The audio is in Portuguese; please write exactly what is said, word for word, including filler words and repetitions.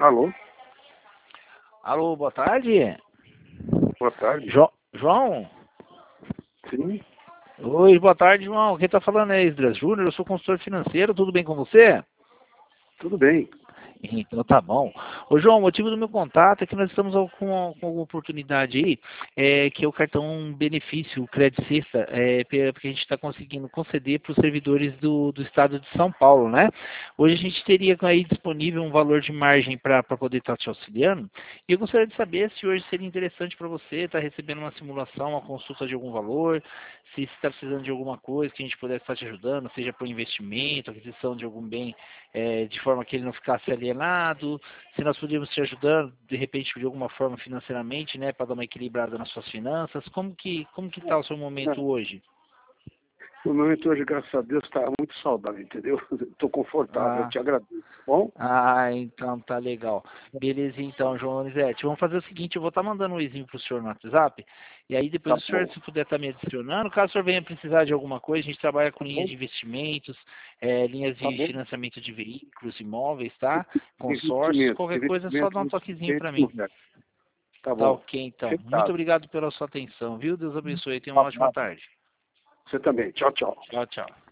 Alô? Alô, boa tarde. Boa tarde. Jo João? Sim, Oi, boa tarde, João. Quem está falando é Esdras Júnior, eu sou consultor financeiro, tudo bem com você? tudo bem. Então tá bom. Ô João, o motivo do meu contato é que nós estamos com, com alguma oportunidade aí, é, que é o cartão benefício, o Credit Sexta, é, porque a gente está conseguindo conceder para os servidores do, do estado de São Paulo, né? Hoje a gente teria aí disponível um valor de margem para poder estar te auxiliando, e eu gostaria de saber se hoje seria interessante para você estar recebendo uma simulação, uma consulta de algum valor, se você está precisando de alguma coisa que a gente pudesse estar te ajudando, seja por investimento, aquisição de algum bem, é, de forma que ele não ficasse alienado, se nós podíamos te ajudando, de repente, de alguma forma financeiramente, né, para dar uma equilibrada nas suas finanças. Como que como que está o seu momento hoje? O momento hoje, graças a Deus, está muito saudável, entendeu? Estou confortável, eu Ah, te agradeço. Bom, ah, então tá legal. Beleza, então, João Donizete. Vamos fazer o seguinte, eu vou estar mandando um e-mail para o senhor no WhatsApp, e aí tá depois o senhor, bom. se puder estar me adicionando, caso o senhor venha precisar de alguma coisa, a gente trabalha com Tá linhas bom? de investimentos, é, linhas Tá de bom? financiamento de veículos, imóveis, tá? Consórcios, Investimentos, qualquer coisa, é só investimentos, dar um toquezinho para mim. investimentos. Tá Tá bom. ok, então. Muito Fechado. obrigado pela sua atenção, viu? Deus abençoe. Tenha Um uma ótima abraço. tarde. Você também. Tchau, tchau. Tchau, tchau.